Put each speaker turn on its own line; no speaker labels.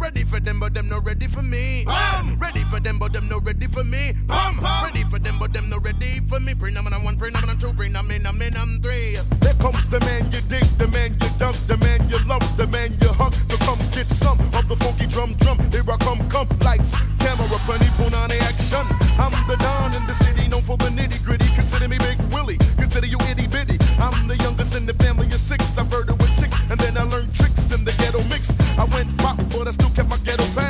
Ready for them, but them not ready for me. Ready for them, but them not ready for me. Ready for them, but them not ready for me. Bring them on one, bring them on two, bring them in, I'm in, I'm three.
There comes the man you dig, the man you dug, the man you love, the man you hug. So come get some of the funky drum. Here I come, lights, camera, plenty, punani action. I'm the Don in the city, known for the nitty gritty. Consider me Big Willie, consider you itty bitty. I'm the youngest in the family of six. I've heard it with chicks, and then I learned tricks in the ghetto mix. I went pop, but I still kept my ghetto back.